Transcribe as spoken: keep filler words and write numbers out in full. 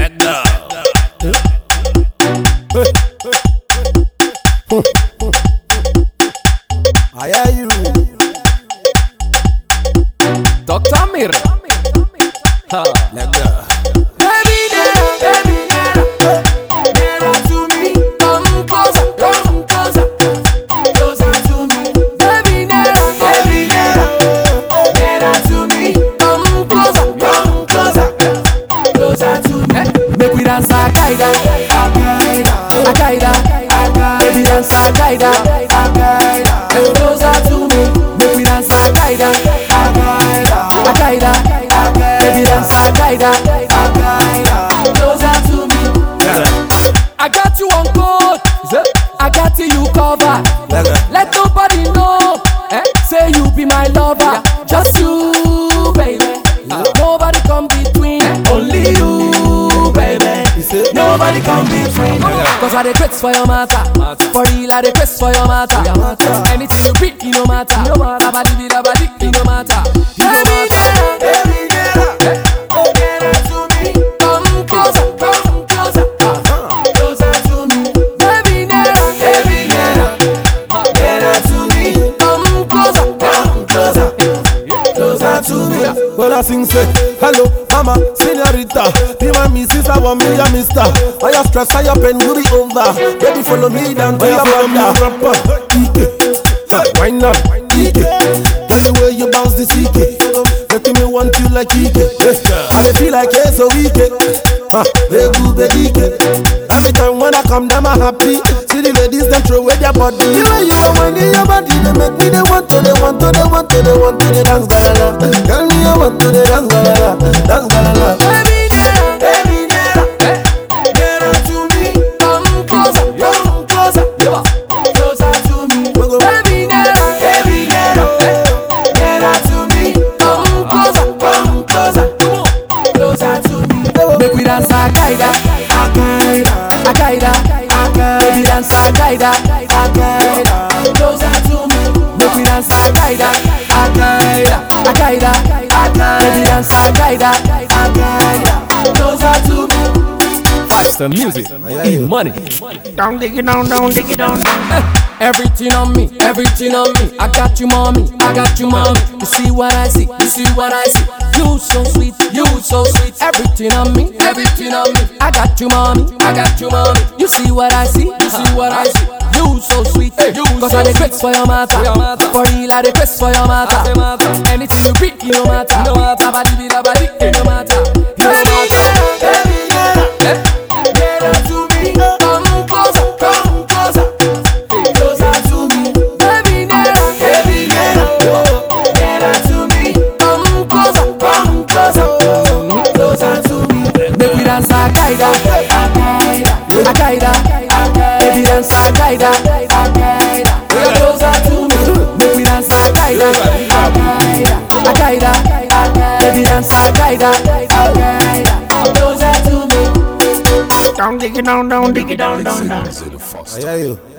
Let go. I hear you. Doctor Amir. Let go. Baby, nearer, baby, nearer, nearer to me. Come closer, come closer, closer to me. Baby, nearer, baby, nearer, nearer to me. Come closer, come closer, closer to me. Make we dance Akaida, Akaida, Akaida, Akaida. Baby, dance Akaida, Akaida. Closer to me. Make we dance Akaida, Akaida, Akaida, Akaida. Baby, dance Akaida, Akaida. Closer to me. I got you on code. I got you covered. Let nobody know. Eh? Say you be my lover. Just you, baby. Nobody come between. Only you, baby. Nobody come between. Cause I dey quest for your matter. For real, I dey quest for your matter. Anything you pick, it no matter. Dabadi bi dabadi, it no matter. Baby, nearer, baby, nearer, nearer to me. Come closer, come closer, closer to me. Baby, nearer, baby, nearer, nearer to me. Come closer, come closer, closer to me. When I sing say, hello, mama, señorita. Be my missus, I want me a mister. I have stress, I have pain, you be over. Baby, follow me down to your brother. Why not? Tell the way you bounce the C K. Making me want you like E K. I dey feel like it's so weak. Ah, they do baby. Every time when I come down, I'm happy. See the ladies them throw away their body. The way you are winding your body, they make me they want to, they want to, they want to, they want to, they dance galala. Tell me I want to, they dance galala, dance galala. Baby, nearer, baby, nearer, nearer to me. Come closer, come closer, closer to me. Baby, nearer, baby, nearer, nearer to me. Come closer, come closer, closer to me. Make we dance Akaida, Akaida, Akaida, Akaida. Baby, dance Akaida, Akaida. Closer to me. Make we dance Akaida, Akaida, Akaida, Akaida. Baby, dance Akaida, Akaida. Closer to me. Faster music. In money. Don't dig it down, don't dig it down. Everything on me, everything on me. I got you, mommy, I got you, mommy. You see what I see, you see what I see. You so sweet, you so sweet. Everything on me, everything on me. I got you, mommy, I got you, mommy. You see what I see, you see what I see. You so sweet, you cause I dey quest for your matter. For real, I dey quest for your matter. Anything you pick, it no matter. Dabadi bi dabadi, it no matter. Baby, nearer, baby, nearer, nearer to me. Come closer, come closer, closer to me. Baby, nearer, baby, nearer, nearer to me. Come closer, come closer, closer to me. Make we dance Akaida, Akaida, Akaida, Akaida. Baby, dance Akaida, Akaida. Closer to me. Make we dance Akaida, Akaida, Akaida, Akaida. Baby, dance Akaida, Akaida. Closer to me. Don't dig it down, don't dig it down, down, down. I hear you.